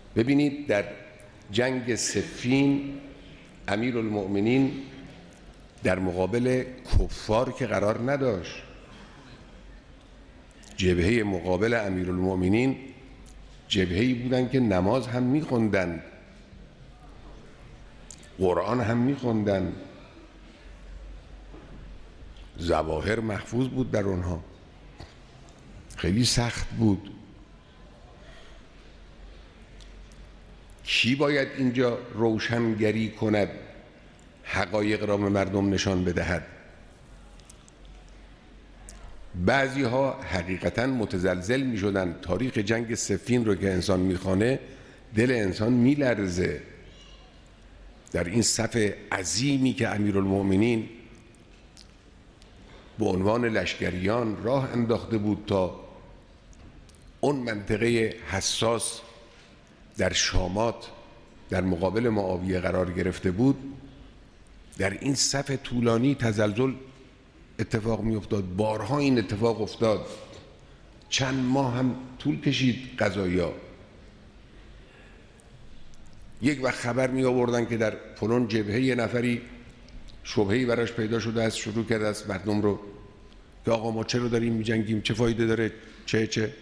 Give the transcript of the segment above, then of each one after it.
ببینید در جنگ صفین امیرالمؤمنین در مقابل کفار که قرار نداشت. جبهه مقابل امیرالمؤمنین جبهه‌ای بودن که نماز هم می‌خوندن، قرآن هم می‌خوندن، ظواهر محفوظ بود در اونها. خیلی سخت بود. کی باید اینجا روشنگری کند، حقایق را به مردم نشان بدهد؟ بعضی ها حقیقتا متزلزل می شدن. تاریخ جنگ صفین رو که انسان میخوانه دل انسان میلرزه. در این صف عظیمی که امیرالمؤمنین به عنوان لشکریان راه انداخته بود تا اون منطقه حساس در شامات در مقابل معاویه قرار گرفته بود، در این صف طولانی تزلزل اتفاق می افتاد. بارها این اتفاق افتاد. چند ماه هم طول کشید قضایا. یک وقت خبر می آوردن که در فلان جبهه یه نفری شبهه‌ای براش پیدا شده است، شروع کرده است مردم رو که آقا ما چرا داریم می جنگیم، چه فایده داره، چه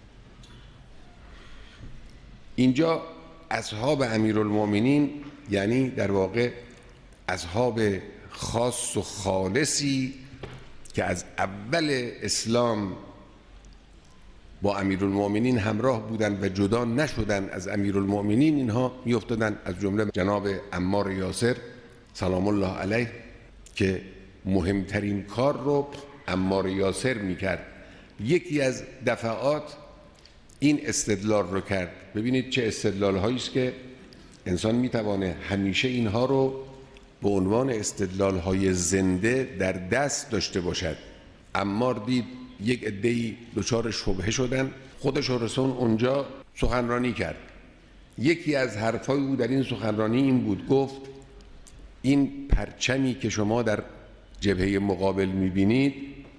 اینجا اصحاب امیرالمؤمنین یعنی در واقع اصحاب خاص و خالصی که از اول اسلام با امیرالمؤمنین همراه بودند و جدا نشدند از امیرالمؤمنین، اینها میافتادن، از جمله جناب عمار یاسر سلام الله علیه که مهمترین کار رو عمار یاسر میکرد. یکی از دفعات این استدلال رو کرد. ببینید چه استدلال هایی است که انسان میتوانه همیشه اینها رو به عنوان استدلال های زنده در دست داشته باشد. عمار دید یک عده‌ای دچار شبهه شدن، خودش رو رسون اونجا سخنرانی کرد. یکی از حرفای او در این سخنرانی این بود، گفت این پرچمی که شما در جبهه مقابل میبینید،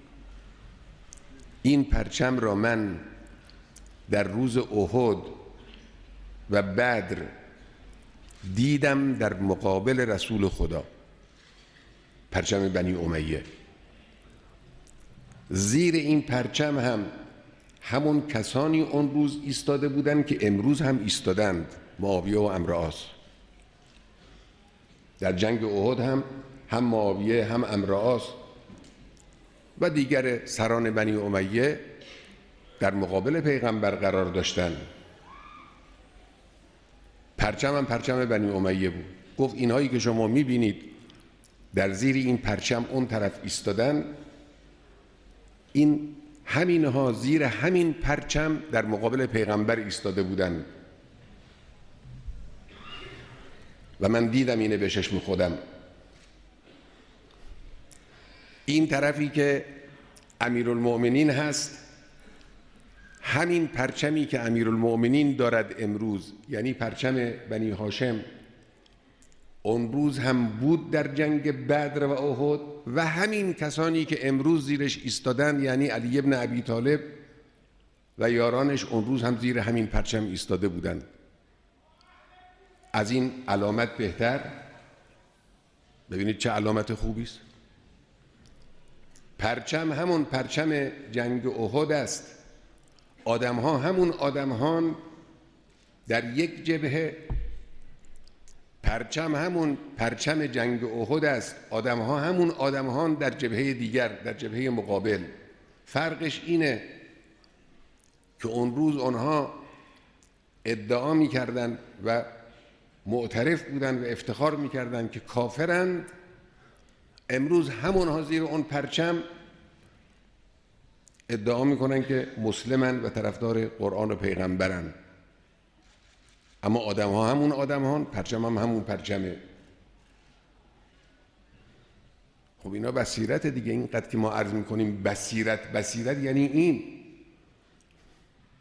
این پرچم را من در روز احد و بدر دیدم در مقابل رسول خدا، پرچم بنی امیه. زیر این پرچم هم همون کسانی اون روز ایستاده بودند که امروز هم ایستادند، معاویه و عمرو عاص. در جنگ احد هم معاویه هم عمرو عاص و دیگر سران بنی امیه در مقابل پیغمبر قرار داشتند. پرچم هم پرچم بنی امیه بود. گفت اینهایی که شما میبینید در زیر این پرچم اون طرف ایستادن، این همینها زیر همین پرچم در مقابل پیغمبر ایستاده بودن و من دیدم اینه به چشم خودم. این طرفی که امیرالمؤمنین هست، همین پرچمی که امیرالمؤمنین دارد امروز، یعنی پرچم بنی هاشم، اون روز هم بود در جنگ بدر و احد و همین کسانی که امروز زیرش ایستادن یعنی علی ابن ابی طالب و یارانش اون روز هم زیر همین پرچم ایستاده بودند. از این علامت بهتر؟ ببینید چه علامت خوبی است. پرچم همون پرچم جنگ احد است، آدم‌ها همون آدم‌هان در یک جبهه، پرچم همون پرچم جنگ احد است، آدم‌ها همون آدم‌هان در جبهه دیگر، در جبهه مقابل. فرقش اینه که اون روز آنها ادعا می‌کردند و معترف بودند و افتخار می‌کردند که کافرند، امروز همونها زیر اون پرچم ادعا میکنن که مسلمن و طرفدار قرآن و پیغمبرن. اما آدم ها همون آدم ها، پرچم هم همون پرچمه. خب اینا بصیرت دیگه. اینقدر که ما عرض میکنیم بصیرت یعنی این